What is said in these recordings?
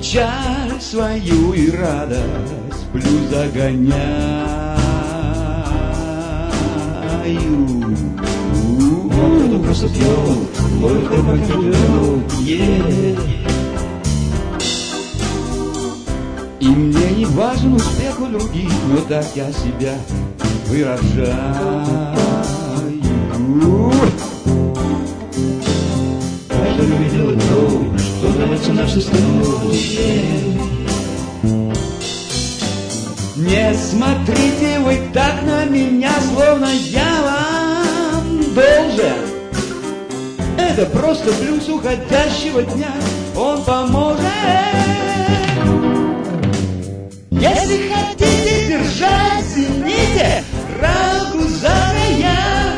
печаль свою и радость плюс загоняю. Кто-то просто пьет, кто-то пьет, И мне не важен успех у других, но так я себя выражаю. Каждый увидел то, что нравится нашей стране. Не смотрите вы так на меня, словно я вам должен. Это просто плюс уходящего дня, он поможет. Если хотите держать в зените радугу за края,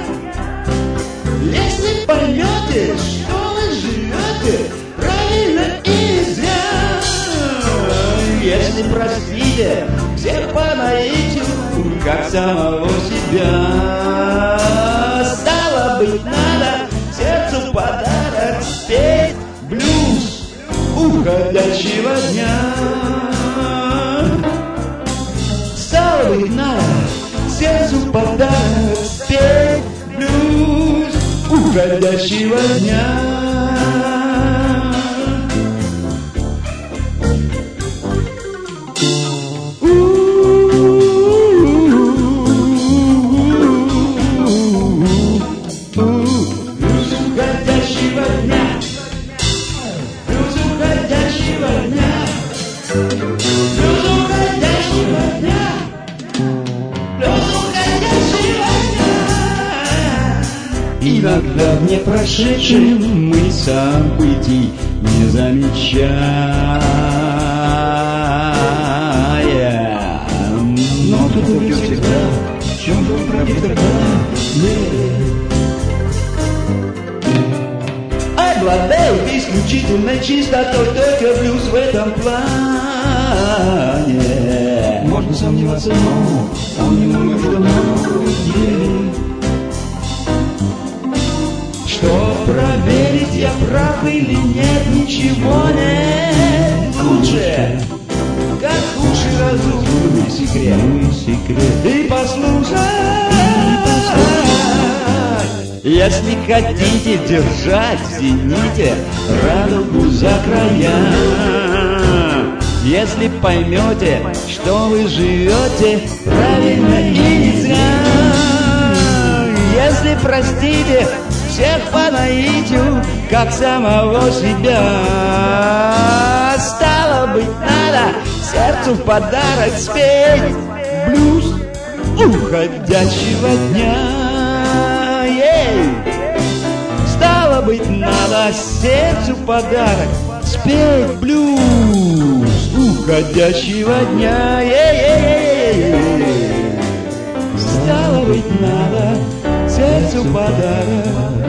если поймете, что вы живете правильно и не зря, если простите всех по наитию, как самого себя, стало быть, надо сердцу подарок спеть блюз уходящего дня. Стало быть, надо сердцу подарок спеть блюз уходящего дня. Иногда в непрошедшем мы событий не замечаем, но тут идет всегда, в чем же правде тогда? Обладают исключительной чистотой, только плюс в этом плане. Можно сомневаться, но он не умер давно. Что проверить, я прав или нет, ничего нет лучше, как худший разумный секрет. И послушай, если хотите держать в зените радугу за края, если поймете, что вы живете правильно и не зря, если простите всех по наитию, как самого себя, стало быть, надо сердцу в подарок спеть блюз уходящего дня. Стало быть, надо сердцу в подарок спеть блюз уходящего дня. Стало быть, надо сердцу подарок